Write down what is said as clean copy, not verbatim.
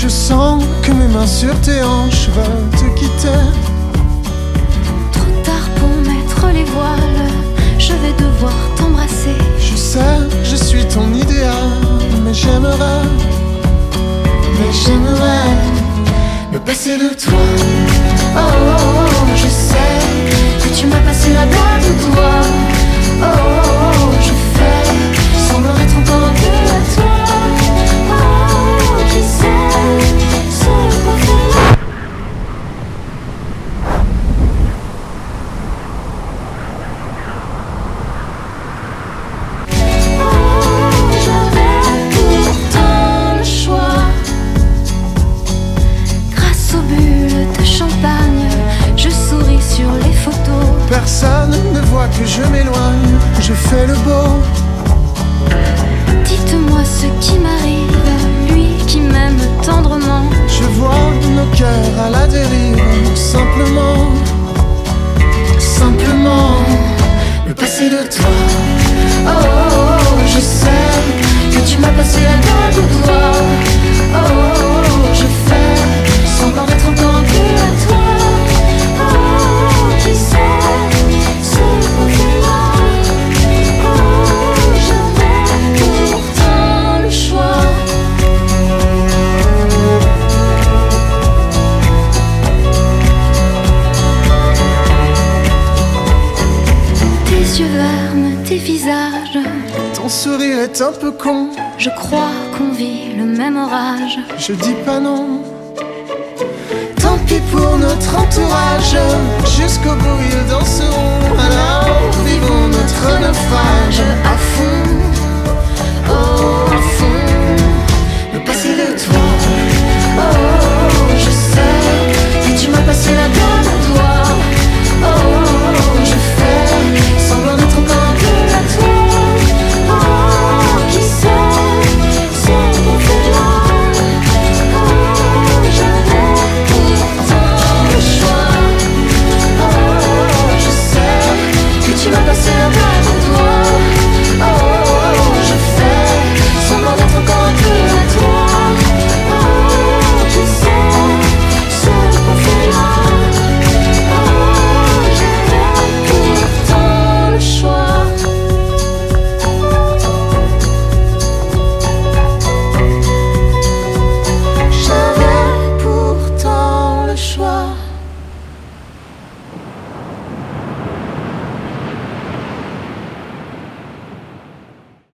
Je sens que mes mains sur tes hanches veulent te quitter. Trop tard pour mettre les voiles, je vais devoir t'embrasser. Je sais, je suis ton idéal, mais j'aimerais me passer de toi. Oh, oh, oh, je sais que tu m'as passé la bague au doigt. Oh, oh, oh, je fais semblant d'être encore que à toi. Oh, oh, qui sait ce qu'on fait. Oh, j'avais pourtant le choix. Grâce aux bulles de champagne, je souris sur les photos. Personne ne voit que je m'éloigne, je fais le beau. Dites-moi ce qui m'arrive, lui qui m'aime tendrement. Je vois nos cœurs à la dérive, simplement me passer de toi. Oh, oh, oh, je sais que tu m'as passé la bague au doigt. Oh, oh, oh, je fais semblant d'être encore que à toi. Oh, oh, qui sait ce qu'on fait là. Oh, j'avais pourtant le choix. Tes yeux verts, tes visages, Ton sourire est un peu con, je crois qu'on vit le même orage. je dis pas non. Tant pis pour notre entourage, jusqu'au bout ils danseront. Alors vivons notre naufrage à fond.